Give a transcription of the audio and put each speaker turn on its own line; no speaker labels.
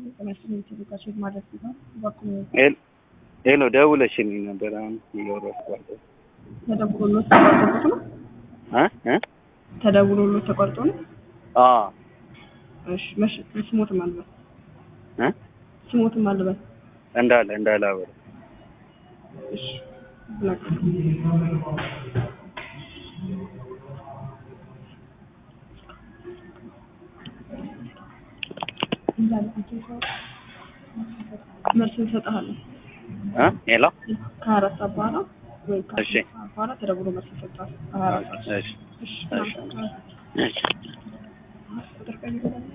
ሄሎ ደውለሽልኝ ነበር አሁን እያወራሁት
ተደውሎልዎት ተቋርጦ ነው? ተደውሎልዎት ተቋርጦ ነው? እሺ ስሞት ማልበል ስሞት ማልበል
እንዳለ አበረ
እሺ ብላክ መልስ እንሰጥሃለን።
ሄሎ
ከአራት ሰዓት በኋላ ወይ
እሺ
በኋላ ተደውሎ መልስ ይሰጣል።
እሺ እሺ